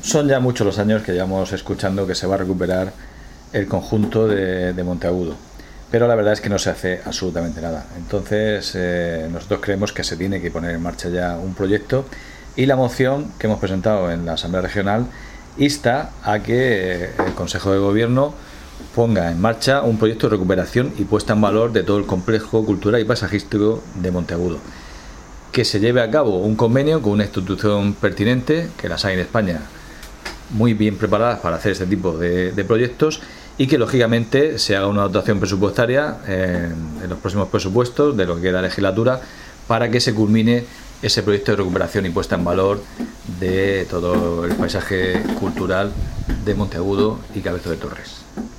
Son ya muchos los años que llevamos escuchando que se va a recuperar el conjunto de Monteagudo, pero la verdad es que no se hace absolutamente nada. Entonces, nosotros creemos que se tiene que poner en marcha ya un proyecto, y la moción que hemos presentado en la Asamblea Regional insta a que el Consejo de Gobierno ponga en marcha un proyecto de recuperación y puesta en valor de todo el complejo cultural y paisajístico de Monteagudo, que se lleve a cabo un convenio con una institución pertinente, que las hay en España muy bien preparadas para hacer este tipo de proyectos, y que lógicamente se haga una dotación presupuestaria en los próximos presupuestos de lo que queda de legislatura, para que se culmine ese proyecto de recuperación y puesta en valor de todo el paisaje cultural de Monteagudo y Cabezo de Torres.